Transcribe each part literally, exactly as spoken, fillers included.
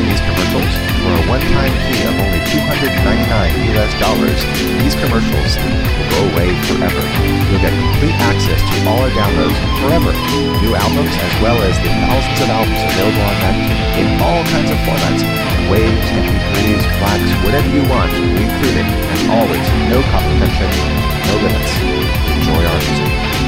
during these commercials, for a one-time fee of only two hundred ninety-nine U S dollars, these commercials will go away forever. You'll get complete access to all our downloads forever. New albums as well as the thousands of albums available on Magnatune in all kinds of formats. Waves, M P threes, FLACs, whatever you want, we include it. And always, no copy protection, no limits. Enjoy our music.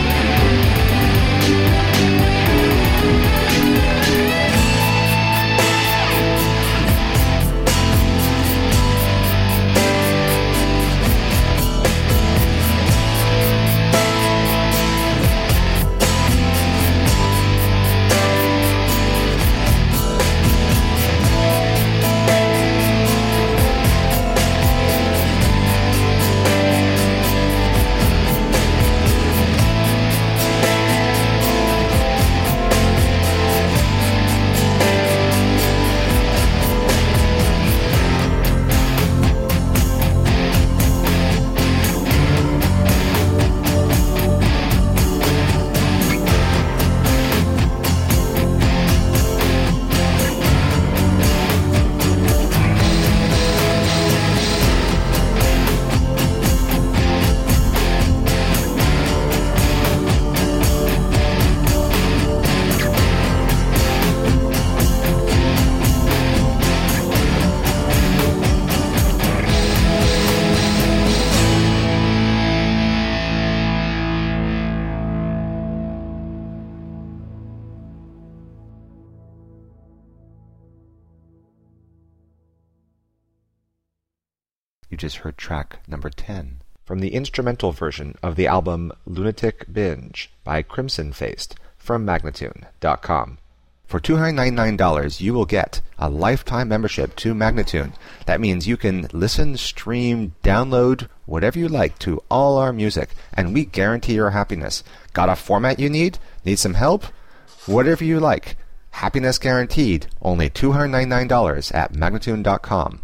You just heard track number ten from the instrumental version of the album Lunatic Binge by Crimson Faced from Magnatune dot com. For two hundred ninety-nine dollars, you will get a lifetime membership to Magnatune. That means you can listen, stream, download, whatever you like to all our music, and we guarantee your happiness. Got a format you need? Need some help? Whatever you like. Happiness guaranteed. Only two hundred ninety-nine dollars at Magnatune dot com.